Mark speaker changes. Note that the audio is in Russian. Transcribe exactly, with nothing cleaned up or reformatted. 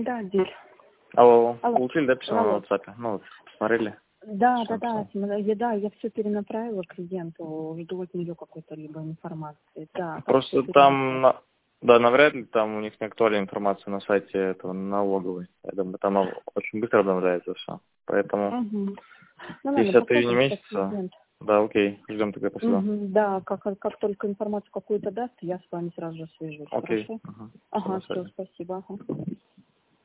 Speaker 1: Да, здесь.
Speaker 2: Алло,
Speaker 1: Алло.
Speaker 2: получили, да, письмо
Speaker 1: Алло.
Speaker 2: на WhatsApp? Ну, вот, посмотрели?
Speaker 1: Да,
Speaker 2: Всё,
Speaker 1: да, да,
Speaker 2: всё.
Speaker 1: см- да, я все перенаправила клиенту, жду от нее какой-то либо информации. Да, так всё
Speaker 2: Просто
Speaker 1: перенаправила.
Speaker 2: там, на- да, навряд ли там у них не актуальная информация на сайте этого налоговой. Я думаю, там ов- очень быстро обновляется все. Поэтому
Speaker 1: Угу. Ну ладно,
Speaker 2: десятого июня
Speaker 1: посмотрим, сейчас
Speaker 2: месяца,
Speaker 1: клиент.
Speaker 2: да, окей, ждем тогда, спасибо.
Speaker 1: Угу, да, как, как только информацию какую-то даст, я с вами сразу же свяжусь,
Speaker 2: Окей,
Speaker 1: хорошо?
Speaker 2: ага. Всё,
Speaker 1: Ага,
Speaker 2: на
Speaker 1: все,
Speaker 2: связи.
Speaker 1: спасибо. Ага.